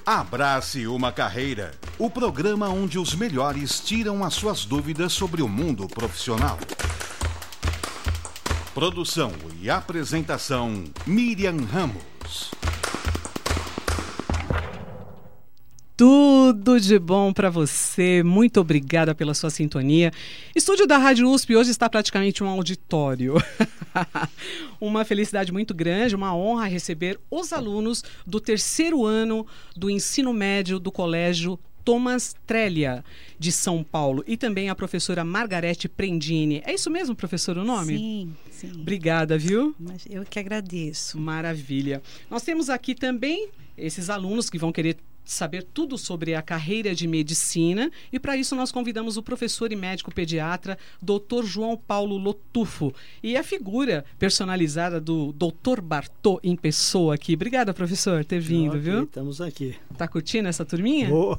Abrace uma Carreira, o programa onde os melhores tiram as suas dúvidas sobre o mundo profissional. Produção e apresentação, Miriam Ramos. Tudo de bom para você, muito obrigada pela sua sintonia. Estúdio da Rádio USP hoje está praticamente um auditório. Uma felicidade muito grande, uma honra receber os alunos do 3º ano do ensino médio do Colégio Thomas Trélia, de São Paulo, e também a professora Margarete Prendini. É isso mesmo, professor, o nome? Sim, sim. Obrigada, viu? Eu que agradeço. Maravilha. Nós temos aqui também esses alunos que vão querer saber tudo sobre a carreira de medicina, e para isso nós convidamos o professor e médico pediatra Dr. João Paulo Lotufo e a figura personalizada do Dr. Bartô em pessoa aqui. Obrigada, professor, por ter vindo, viu? Estamos aqui. Tá curtindo essa turminha? Oh,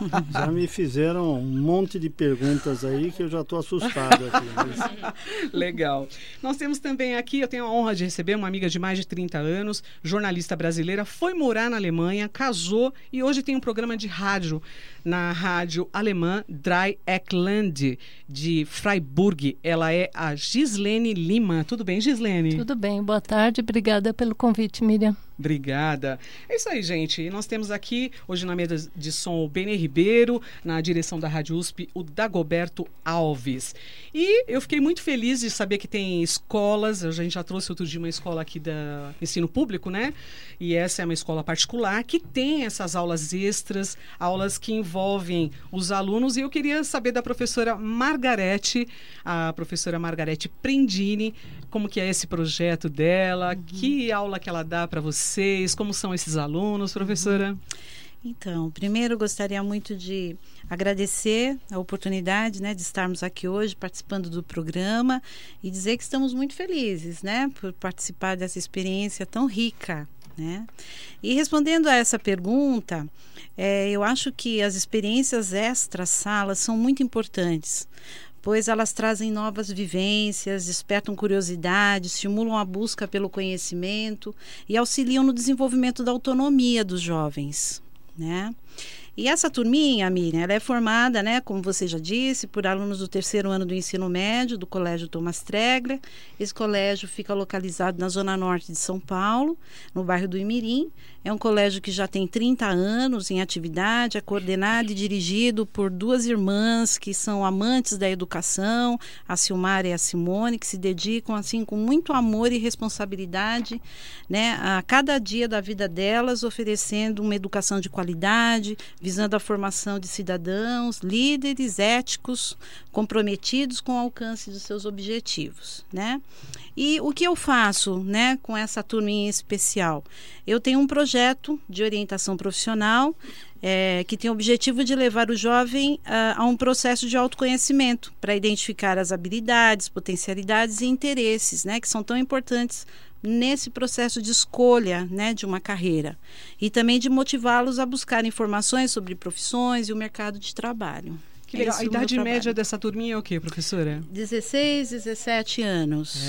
já me fizeram um monte de perguntas aí que eu já estou assustado aqui. Mas... Legal. Nós temos também aqui, eu tenho a honra de receber uma amiga de mais de 30 anos, jornalista brasileira, foi morar na Alemanha, casou e hoje tem um programa de rádio na rádio alemã Dreieckland de Freiburg. Ela é a Gislene Lima. Tudo bem, Gislene? Tudo bem, boa tarde, obrigada pelo convite, Miriam. Obrigada. É isso aí, gente. E nós temos aqui, hoje na mesa de som, o Benê Ribeiro, na direção da Rádio USP, o Dagoberto Alves. E eu fiquei muito feliz de saber que tem escolas, a gente já trouxe outro dia uma escola aqui da ensino público, né? E essa é uma escola particular que tem essas aulas extras, aulas que envolvem os alunos. E eu queria saber da professora Margarete, a professora Margarete Prendini, como que é esse projeto dela, que aula que ela dá para vocês, como são esses alunos, professora? Então, primeiro eu gostaria muito de agradecer a oportunidade, né, de estarmos aqui hoje participando do programa e dizer que estamos muito felizes, né, por participar dessa experiência tão rica, né? E respondendo a essa pergunta, eu acho que as experiências extra-salas são muito importantes, pois elas trazem novas vivências, despertam curiosidade, estimulam a busca pelo conhecimento e auxiliam no desenvolvimento da autonomia dos jovens, né? E essa turminha, Miriam, ela é formada, né, como você já disse, por alunos do 3º ano do ensino médio do Colégio Thomas Trélia. Esse colégio fica localizado na zona norte de São Paulo, no bairro do Imirim. É um colégio que já tem 30 anos em atividade, é coordenado e dirigido por 2 irmãs que são amantes da educação, a Silmara e a Simone, que se dedicam assim com muito amor e responsabilidade, né, a cada dia da vida delas, oferecendo uma educação de qualidade, visando a formação de cidadãos, líderes éticos, comprometidos com o alcance dos seus objetivos, né? E o que eu faço, né, com essa turma em especial? Eu tenho um projeto de orientação profissional que tem o objetivo de levar o jovem a um processo de autoconhecimento para identificar as habilidades, potencialidades e interesses, né, que são tão importantes nesse processo de escolha, né, de uma carreira, e também de motivá-los a buscar informações sobre profissões e o mercado de trabalho. Que legal. A idade média dessa turminha é o quê, professora? 16, 17 anos.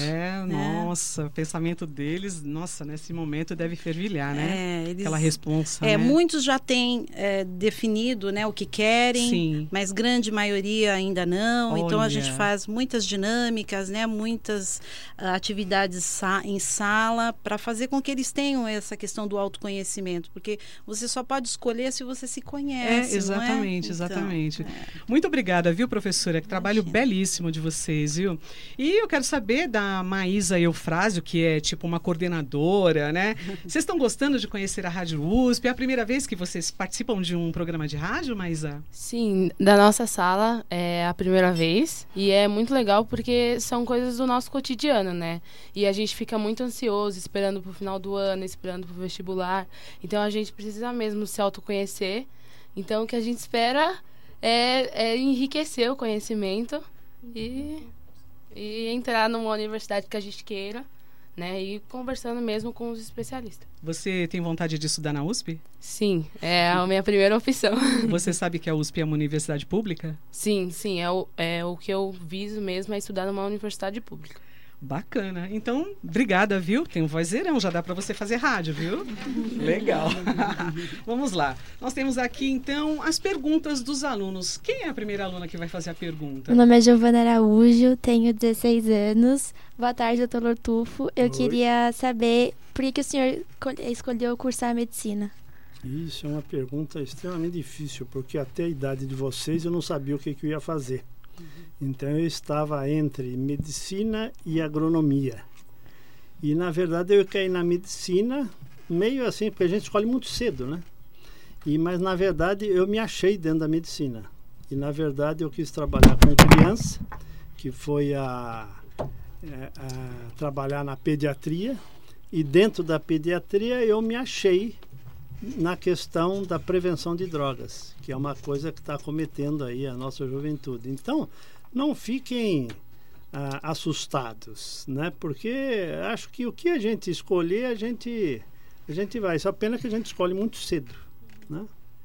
Nossa, o pensamento deles, nossa, nesse momento deve fervilhar, né? Aquela responsa, né? Muitos já têm definido, né, o que querem, sim, mas grande maioria ainda não. Olha. Então a gente faz muitas dinâmicas, né, muitas atividades em sala para fazer com que eles tenham essa questão do autoconhecimento, porque você só pode escolher se você se conhece. Exatamente, não é? exatamente. Então, Muito obrigada, viu, professora? Que trabalho belíssimo de vocês, viu? E eu quero saber da Maísa Eufrásio, que é tipo uma coordenadora, né? Vocês estão gostando de conhecer a Rádio USP? É a primeira vez que vocês participam de um programa de rádio, Maísa? Sim, da nossa sala é a primeira vez e é muito legal porque são coisas do nosso cotidiano, né? E a gente fica muito ansioso, esperando pro final do ano, esperando pro vestibular. Então a gente precisa mesmo se autoconhecer. Então o que a gente espera é enriquecer o conhecimento e entrar numa universidade que a gente queira, né? E conversando mesmo com os especialistas. Você tem vontade de estudar na USP? Sim, é a minha primeira opção. Você sabe que a USP é uma universidade pública? Sim, é o que eu viso mesmo, é estudar numa universidade pública. Bacana. Então, obrigada, viu? Tem um vozeirão, já dá para você fazer rádio, viu? Legal. Vamos lá. Nós temos aqui, então, as perguntas dos alunos. Quem é a primeira aluna que vai fazer a pergunta? Meu nome é Giovana Araújo, tenho 16 anos. Boa tarde, doutor Lortufo. Eu queria saber por que o senhor escolheu cursar medicina. Isso é uma pergunta extremamente difícil, porque até a idade de vocês eu não sabia o que eu ia fazer. Então eu estava entre medicina e agronomia. E na verdade eu caí na medicina meio assim, porque a gente escolhe muito cedo, né? Mas na verdade eu me achei dentro da medicina. E na verdade eu quis trabalhar com criança, que foi a trabalhar na pediatria. E dentro da pediatria eu me achei na questão da prevenção de drogas, que é uma coisa que está acometendo aí a nossa juventude. Então, não fiquem assustados, né? Porque acho que o que a gente escolher, a gente vai. Só pena que a gente escolhe muito cedo, né?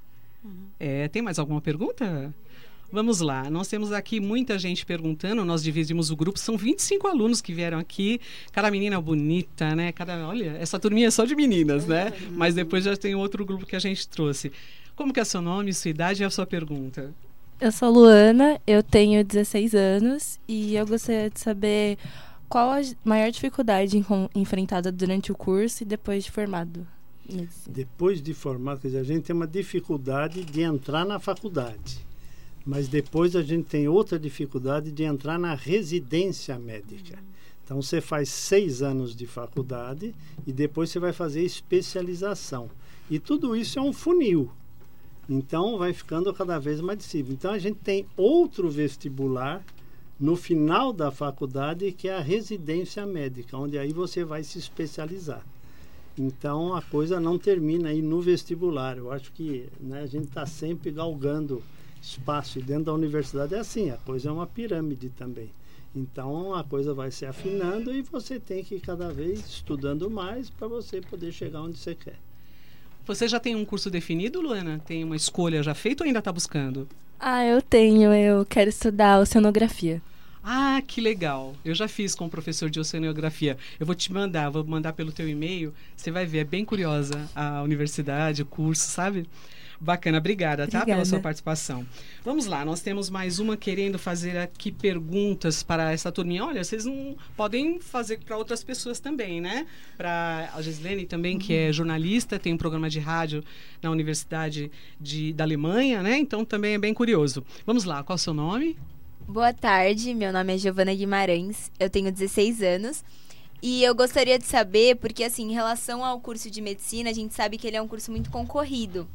Tem mais alguma pergunta? Vamos lá, nós temos aqui muita gente perguntando, nós dividimos o grupo, são 25 alunos que vieram aqui, cada menina bonita, né? Olha, essa turminha é só de meninas, né? Mas depois já tem outro grupo que a gente trouxe. Como que é seu nome, sua idade e a sua pergunta? Eu sou Luana, eu tenho 16 anos e eu gostaria de saber qual a maior dificuldade enfrentada durante o curso e depois de formado. Depois de formado, quer dizer, a gente tem uma dificuldade de entrar na faculdade. Mas depois a gente tem outra dificuldade de entrar na residência médica. Então você faz 6 anos de faculdade e depois você vai fazer especialização. E tudo isso é um funil. Então vai ficando cada vez mais difícil. Então a gente tem outro vestibular no final da faculdade, que é a residência médica, onde aí você vai se especializar. Então a coisa não termina aí no vestibular. Eu acho que, né, a gente está sempre galgando espaço, e dentro da universidade é assim, a coisa é uma pirâmide também. Então a coisa vai se afinando e você tem que ir cada vez estudando mais para você poder chegar onde você quer. Você já tem um curso definido, Luana? Tem uma escolha já feita ou ainda está buscando? Eu tenho, eu quero estudar oceanografia. Ah, que legal. Eu já fiz com o professor de oceanografia. Eu vou mandar pelo teu e-mail, você vai ver, é bem curiosa a universidade, o curso, sabe? Bacana, obrigada, tá? Pela sua participação. Vamos lá, nós temos mais uma querendo fazer aqui perguntas para essa turminha. Olha, vocês não podem fazer para outras pessoas também, né? Para a Gislene também, que é jornalista, tem um programa de rádio na Universidade da Alemanha, né? Então também é bem curioso. Vamos lá, qual é o seu nome? Boa tarde, meu nome é Giovana Guimarães, eu tenho 16 anos. E eu gostaria de saber, porque assim, em relação ao curso de medicina, a gente sabe que ele é um curso muito concorrido.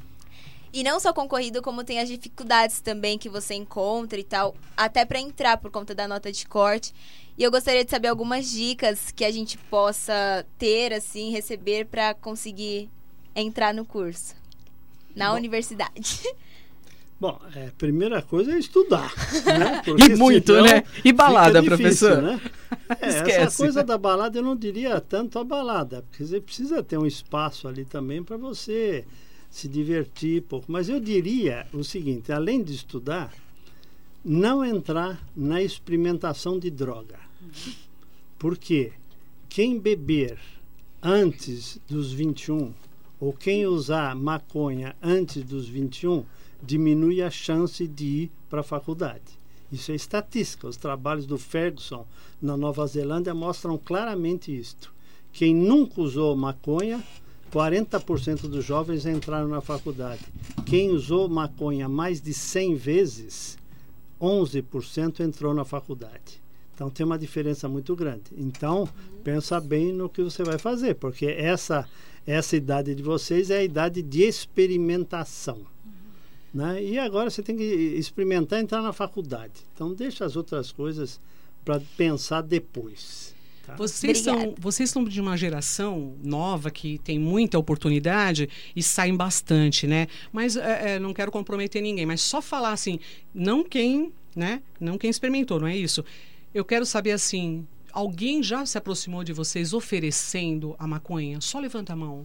E não só concorrido, como tem as dificuldades também que você encontra e tal, até para entrar por conta da nota de corte. E eu gostaria de saber algumas dicas que a gente possa ter, assim, receber para conseguir entrar no curso, na universidade. Bom, a primeira coisa é estudar, né? Porque e muito, senão, né? E balada, difícil, professor? Né? Essa coisa da balada, eu não diria tanto a balada, porque você precisa ter um espaço ali também para você se divertir pouco. Mas eu diria o seguinte, além de estudar, não entrar na experimentação de droga. Porque quem beber antes dos 21 ou quem usar maconha antes dos 21 diminui a chance de ir para a faculdade. Isso é estatística. Os trabalhos do Ferguson na Nova Zelândia mostram claramente isto. Quem nunca usou maconha, 40% dos jovens entraram na faculdade. Quem usou maconha mais de 100 vezes, 11% entrou na faculdade. Então tem uma diferença muito grande. Então, pensa bem no que você vai fazer, porque essa idade de vocês é a idade de experimentação. Né? E agora você tem que experimentar entrar na faculdade. Então deixa as outras coisas para pensar depois. Tá? Vocês são de uma geração nova que tem muita oportunidade e saem bastante, né? Mas não quero comprometer ninguém, mas só falar assim, não quem experimentou, não é isso? Eu quero saber assim, alguém já se aproximou de vocês oferecendo a maconha? Só levanta a mão.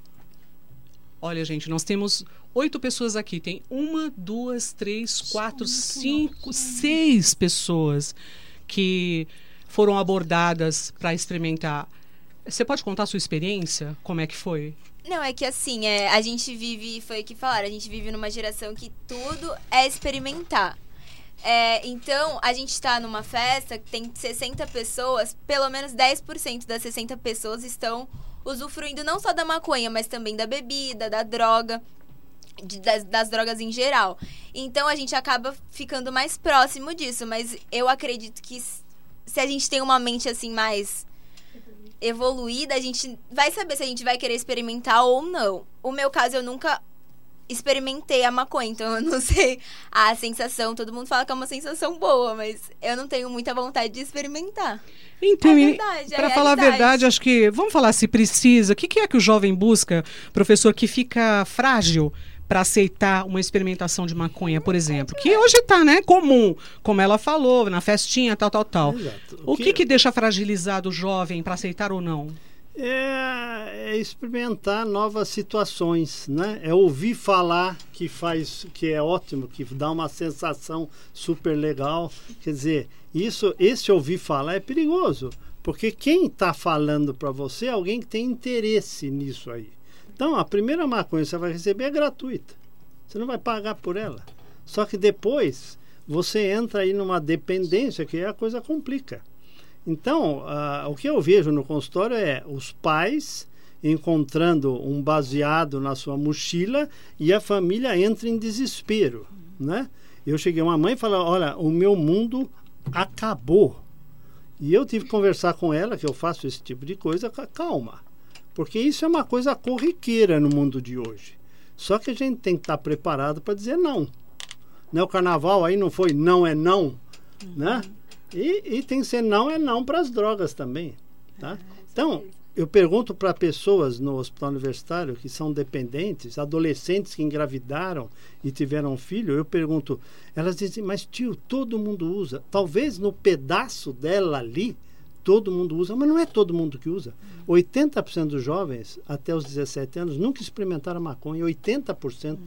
Olha, gente, nós temos 8 pessoas aqui. Tem 1, 2, 3, 4, 5, 6 pessoas que foram abordadas para experimentar. Você pode contar a sua experiência? Como é que foi? Não, é que assim, a gente vive, foi o que falaram, a gente vive numa geração que tudo é experimentar. Então, a gente tá numa festa que tem 60 pessoas, pelo menos 10% das 60 pessoas estão usufruindo não só da maconha, mas também da bebida, da droga, das drogas em geral. Então, a gente acaba ficando mais próximo disso, mas eu acredito que se a gente tem uma mente assim mais evoluída, a gente vai saber se a gente vai querer experimentar ou não. O meu caso, eu nunca experimentei a maconha, então eu não sei a sensação. Todo mundo fala que é uma sensação boa, mas eu não tenho muita vontade de experimentar. Então, para falar a verdade, acho que, vamos falar se precisa, o que é que o jovem busca, professor, que fica frágil para aceitar uma experimentação de maconha, por exemplo, que hoje está, né, comum, como ela falou, na festinha, tal. Exato. O que deixa fragilizado o jovem para aceitar ou não? É experimentar novas situações, né? É ouvir falar que é ótimo, que dá uma sensação super legal. Quer dizer, esse ouvir falar é perigoso, porque quem está falando para você é alguém que tem interesse nisso aí. Então, a primeira maconha que você vai receber é gratuita. Você não vai pagar por ela. Só que depois você entra aí numa dependência que a coisa complica. Então, o que eu vejo no consultório é os pais encontrando um baseado na sua mochila e a família entra em desespero, né? Eu cheguei a uma mãe e falei, olha, o meu mundo acabou. E eu tive que conversar com ela, que eu faço esse tipo de coisa, calma. Porque isso é uma coisa corriqueira no mundo de hoje. Só que a gente tem que estar preparado para dizer não. Né? O carnaval aí não foi não é não, né? E tem que ser não é não para as drogas também, tá? Então, eu pergunto para pessoas no hospital universitário que são dependentes, adolescentes que engravidaram e tiveram filho, eu pergunto, elas dizem, mas tio, todo mundo usa. Talvez no pedaço dela ali, todo mundo usa, mas não é todo mundo que usa. 80% dos jovens, até os 17 anos, nunca experimentaram maconha, 80%.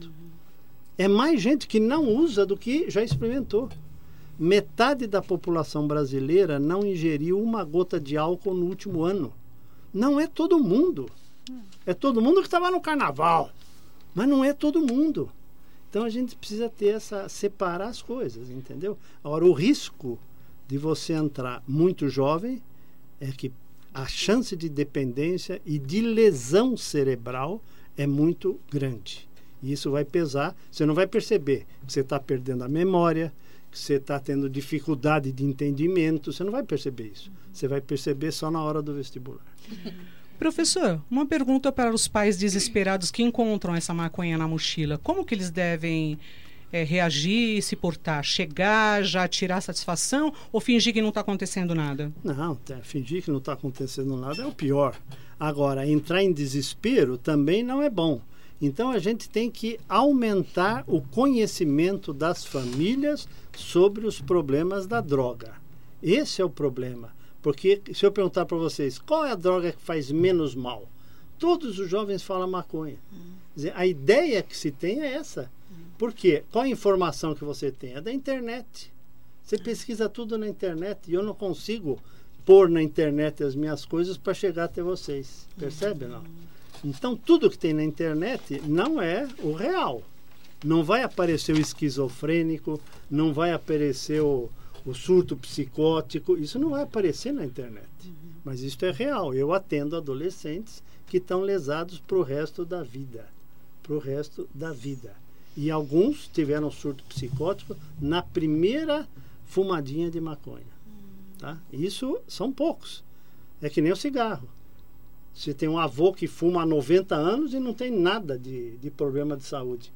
É mais gente que não usa do que já experimentou. Metade da população brasileira não ingeriu uma gota de álcool no último ano. Não é todo mundo. É todo mundo que estava no carnaval. Mas não é todo mundo. Então a gente precisa separar as coisas, entendeu? Agora, o risco de você entrar muito jovem é que a chance de dependência e de lesão cerebral é muito grande. E isso vai pesar. Você não vai perceber que você está perdendo a memória, que você está tendo dificuldade de entendimento, você não vai perceber isso. Você vai perceber só na hora do vestibular. Professor, uma pergunta para os pais desesperados que encontram essa maconha na mochila. Como que eles devem reagir, se portar? Chegar, já tirar satisfação ou fingir que não está acontecendo nada? Não, fingir que não está acontecendo nada é o pior. Agora, entrar em desespero também não é bom. Então, a gente tem que aumentar o conhecimento das famílias sobre os problemas da droga. Esse é o problema. Porque, se eu perguntar para vocês, qual é a droga que faz menos mal? Todos os jovens falam maconha. Quer dizer, a ideia que se tem é essa. Por quê? Qual a informação que você tem? É da internet. Você pesquisa tudo na internet e eu não consigo pôr na internet as minhas coisas para chegar até vocês. Percebe, não? Então, tudo que tem na internet não é o real. Não vai aparecer o esquizofrênico, não vai aparecer o surto psicótico, isso não vai aparecer na internet. Mas isso é real. Eu atendo adolescentes que estão lesados para o resto da vida. Para o resto da vida. E alguns tiveram surto psicótico na primeira fumadinha de maconha. Tá? Isso são poucos. É que nem o cigarro. Você tem um avô que fuma há 90 anos e não tem nada de problema de saúde.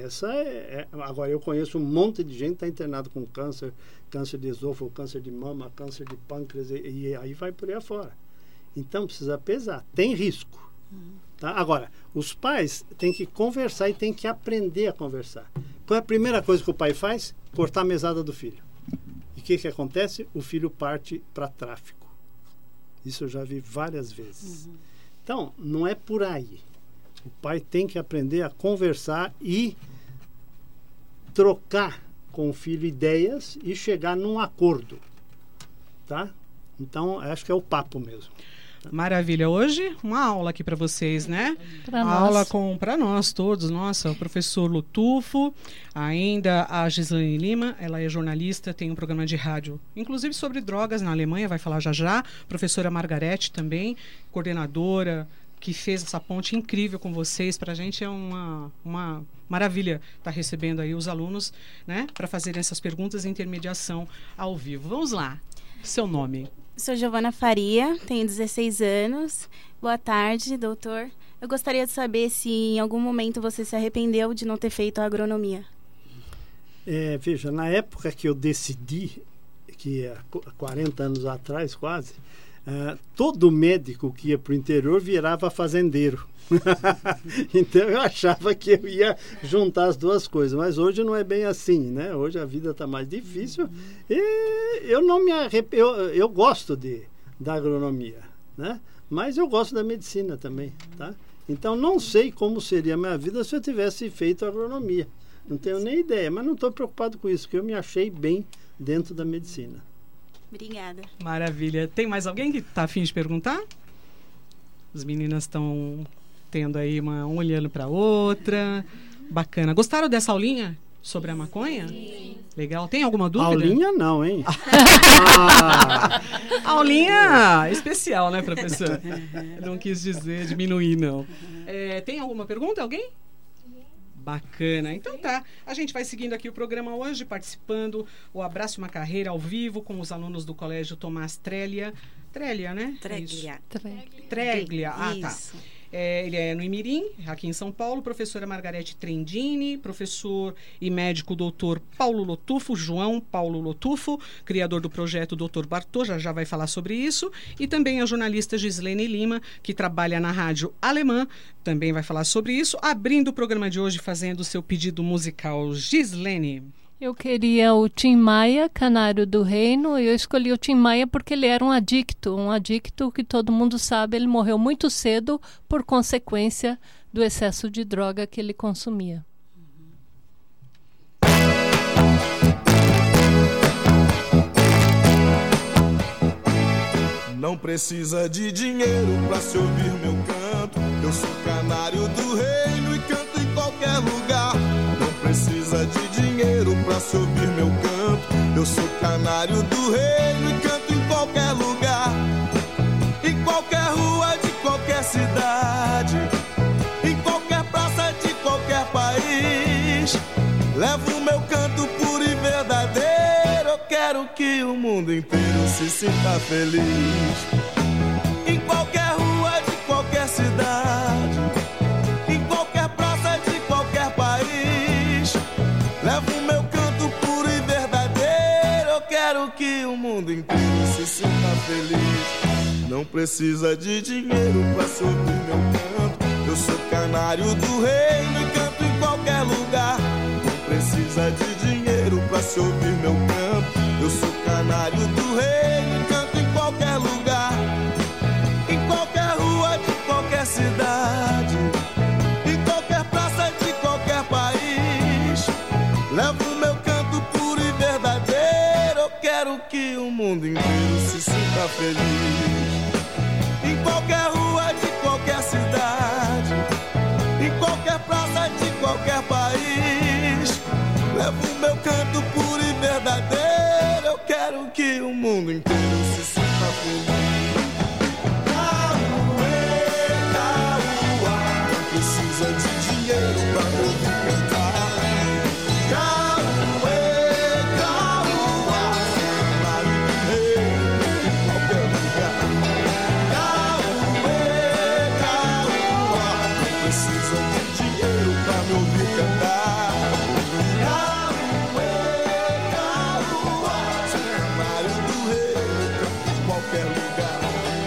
Agora, eu conheço um monte de gente que está internado com câncer de esôfago, câncer de mama, câncer de pâncreas, e aí vai por aí afora. Então, precisa pesar. Tem risco. Tá? Agora, os pais têm que conversar e têm que aprender a conversar. Qual é a primeira coisa que o pai faz? Cortar a mesada do filho. E o que acontece? O filho parte para tráfico. Isso eu já vi várias vezes. Então, não é por aí. O pai tem que aprender a conversar e trocar com o filho ideias e chegar num acordo. Tá? Então, acho que é o papo mesmo. Maravilha. Hoje, uma aula aqui para vocês, né? Aula para nós todos. Nossa, o professor Lotufo, ainda a Gislene Lima, ela é jornalista, tem um programa de rádio, inclusive sobre drogas na Alemanha, vai falar já já. Professora Margarete também, coordenadora, que fez essa ponte incrível com vocês. Para a gente é uma maravilha estar recebendo aí os alunos, né? Para fazerem essas perguntas e intermediação ao vivo. Vamos lá. Seu nome? Sou Giovana Faria, tenho 16 anos. Boa tarde, doutor. Eu gostaria de saber se em algum momento você se arrependeu de não ter feito a agronomia. Veja, na época que eu decidi, que há 40 anos atrás quase, todo médico que ia para o interior virava fazendeiro. Então eu achava que eu ia juntar as duas coisas, mas hoje não é bem assim, né? Hoje a vida está mais difícil e eu não me eu gosto da agronomia, né? Mas eu gosto da medicina também, tá? Então não sei como seria a minha vida se eu tivesse feito agronomia. Não tenho nem ideia, mas não estou preocupado com isso, porque eu me achei bem dentro da medicina. Obrigada. Maravilha. Tem mais alguém que está a fim de perguntar? As meninas estão tendo aí uma olhando para outra. Bacana. Gostaram dessa aulinha sobre a maconha? Sim. Legal. Tem alguma dúvida? Aulinha não, hein? Aulinha especial, né, professor? Não quis dizer diminuir, não. Tem alguma pergunta? Alguém? Bacana. Então tá. A gente vai seguindo aqui o programa hoje, participando o Abrace uma Carreira ao vivo com os alunos do Colégio Tomás Treglia. Treglia, né? Treglia. Ah, tá. Ele é no Imirim, aqui em São Paulo. Professora Margarete Trendini, professor e médico doutor Paulo Lotufo, João Paulo Lotufo, criador do projeto Dr. Bartô, já vai falar sobre isso, e também a jornalista Gislene Lima, que trabalha na rádio alemã, também vai falar sobre isso, abrindo o programa de hoje fazendo o seu pedido musical. Gislene. Eu queria o Tim Maia, Canário do Reino. Eu escolhi o Tim Maia porque ele era um adicto que todo mundo sabe, ele morreu muito cedo por consequência do excesso de droga que ele consumia. Não precisa de dinheiro pra se ouvir meu canto. Eu sou canário do reino e canto em qualquer lugar. Não precisa de dinheiro pra se ouvir meu canto. Eu sou canário do reino e canto em qualquer lugar. Em qualquer rua de qualquer cidade, em qualquer praça de qualquer país. Levo o meu canto puro e verdadeiro. Eu quero que o mundo inteiro se sinta feliz. Em qualquer rua de qualquer cidade, em qualquer praça de qualquer país. Levo o meu canto puro e verdadeiro. Eu quero que o mundo inteiro se sinta feliz. Não precisa de dinheiro pra se ouvir meu canto. Eu sou canário do reino e canto em qualquer lugar. Não precisa de dinheiro pra se ouvir meu canto. Eu sou canário do reino e canto em qualquer lugar. Em qualquer rua de qualquer cidade, em qualquer praça de qualquer país. Levo o meu canto puro e verdadeiro. Eu quero que o mundo inteiro se sinta feliz. Em qualquer rua de qualquer cidade, em qualquer praça de qualquer país. Levo o meu canto puro e verdadeiro. Eu quero que o mundo inteiro se sinta feliz. Não precisa de dinheiro pra ouvir cantar. Caruê, caruá, canário do reino, em qualquer lugar. Caruê, caruá, não precisa de dinheiro pra me ouvir cantar. Caruê, caruá, canário do reino, em qualquer lugar.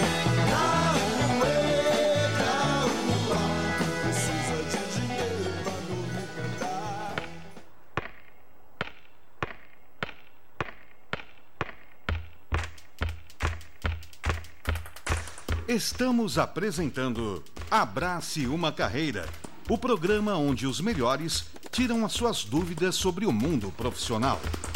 Caruê, caruá, não precisa de dinheiro pra me ouvir cantar. Estamos apresentando Abrace uma Carreira, o programa onde os melhores tiram as suas dúvidas sobre o mundo profissional.